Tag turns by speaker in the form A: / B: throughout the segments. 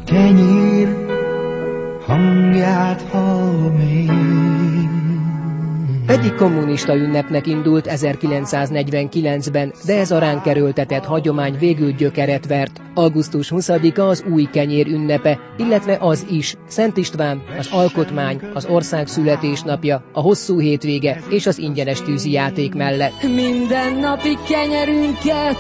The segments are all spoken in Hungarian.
A: kenyér hangját hall még.
B: Egyik kommunista ünnepnek indult 1949-ben, de ez a ránk erőltetett hagyomány végül gyökeret vert. Augusztus 20-a az új kenyér ünnepe, illetve az is Szent István, az alkotmány, az ország születésnapja, a hosszú hétvége és az ingyenes tűzijáték mellett.
C: Mindennapi kenyerünket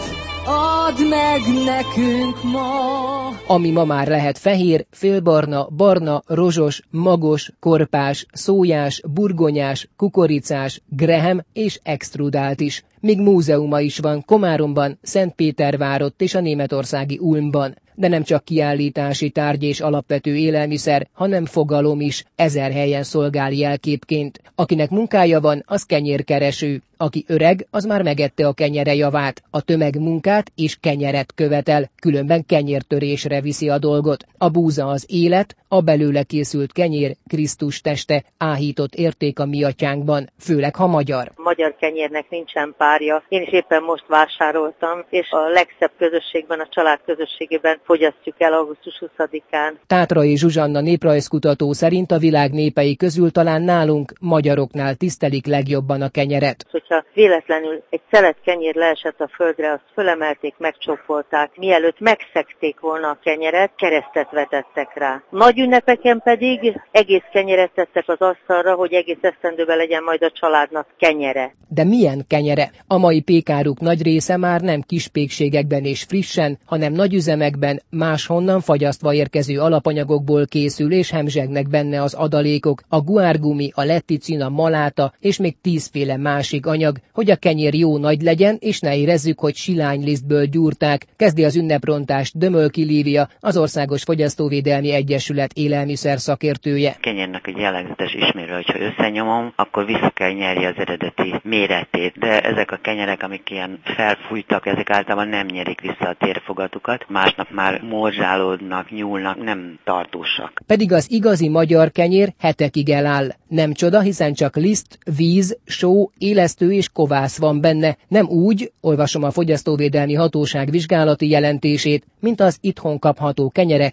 C: add meg nekünk ma!
B: Ami ma már lehet fehér, félbarna, barna, rozsos, magos, korpás, szójás, burgonyás, kukoricás, graham és extrudált is. Míg múzeuma is van Komáromban, Szentpétervárott és a németországi Ulmban. De nem csak kiállítási tárgy és alapvető élelmiszer, hanem fogalom is, 1000 helyen szolgál jelképként. Akinek munkája van, az kenyérkereső. Aki öreg, az már megette a kenyere javát. A tömeg munkát és kenyeret követel, különben kenyértörésre viszi a dolgot. A búza az élet, a belőle készült kenyér Krisztus teste, áhított érték a mi atyánkban, főleg ha magyar.
D: Magyar kenyérnek nincsen párja. Én is éppen most vásároltam, és a legszebb közösségben, a család közösségében fogyasztjuk el augusztus 20-án.
B: Tátrai Zsuzsanna néprajzkutató szerint a világ népei közül talán nálunk, magyaroknál tisztelik legjobban a kenyeret.
D: Hogyha véletlenül egy szelet kenyér leesett a földre, azt fölemelték, megcsókolták, mielőtt megszegték volna a kenyeret, keresztet vetettek rá. Nagy ünnepeken pedig egész kenyeret tettek az asztalra, hogy egész esztendőben legyen majd a családnak kenyere.
B: De milyen kenyere? A mai pékáruk nagy része már nem kispékségekben és frissen, hanem nagyüzemekben, máshonnan fagyasztva érkező alapanyagokból készül és hemzsegnek benne az adalékok, a guárgumi, a letticin, a maláta és még 10 féle másik anyag, hogy a kenyér jó nagy legyen, és ne érezzük, hogy silánylisztből gyúrták, kezdi az ünneprontást Dömölki Lívia, az Országos Fogyasztóvédelmi Egyesület élelmiszer szakértője.
E: Kenyérnek egy jellegzetes ismérve, hogyha összenyomom, akkor vissza kell nyerni az eredeti méretét, de ezek a kenyerek, amik ilyen felfújtak, ezek általában nem nyerik vissza a térfogatukat, másnap már morzsálódnak, nyúlnak, nem tartósak.
B: Pedig az igazi magyar kenyér hetekig eláll. Nem csoda, hiszen csak liszt, víz, só, élesztő és kovász van benne, nem úgy, olvasom a Fogyasztóvédelmi Hatóság vizsgálati jelentését, mint az itthon kapható kenyerek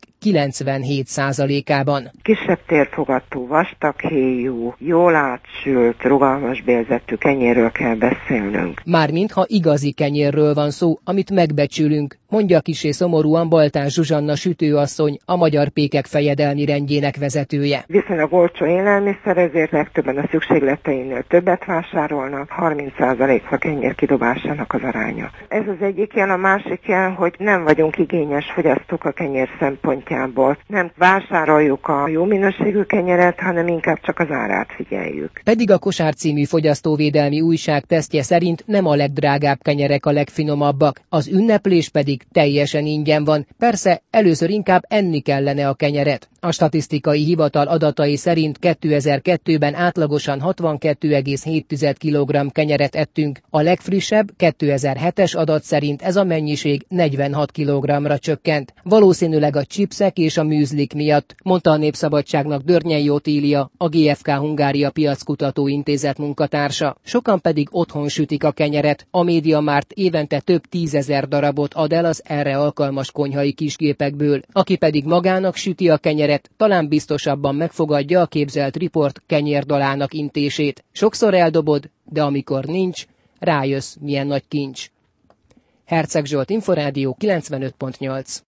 B: 97%-ában.
F: Kisebb térfogatú, vastaghéjú, jól átsült, rugalmas bélzetű kenyérről kell beszélnünk.
B: Mármint ha igazi kenyérről van szó, amit megbecsülünk, mondja kissé szomorúan Baltás Zsuzsanna sütőasszony, a Magyar Pékek Fejedelmi Rendjének vezetője.
F: Viszonylag olcsó élelmiszer, ezért legtöbben a szükségleteinél többet vásárolnak, 30% a kenyér kidobásának az aránya. Ez az egyik jel, a másik jel, hogy nem vagyunk igényes fogyasztók a kenyér szempontjából. Nem vásároljuk a jó minőségű kenyeret, hanem inkább csak az árát figyeljük.
B: Pedig a Kosár című fogyasztóvédelmi újság tesztje szerint nem a legdrágább kenyerek a legfinomabbak, az ünneplés pedig teljesen ingyen van. Persze először inkább enni kellene a kenyeret. A statisztikai hivatal adatai szerint 2002-ben átlagosan 62,7 kg kenyeret ettünk. A legfrissebb 2007-es adat szerint ez a mennyiség 46 kg-ra csökkent. Valószínűleg a chipsek és a műzlik miatt, mondta a Népszabadságnak Dörnyei Otília, a GFK Hungária Piackutató Intézet munkatársa. Sokan pedig otthon sütik a kenyeret. A MediaMarkt évente több 10 000 darabot ad el az erre alkalmas konyhai kisgépekből. Aki pedig magának süti a kenyeret, talán biztosabban megfogadja a képzelt riport kenyérdalának intését. Sokszor eldobod, de amikor nincs, rájössz, milyen nagy kincs. Herceg Zsolt, Inforádió 95.8.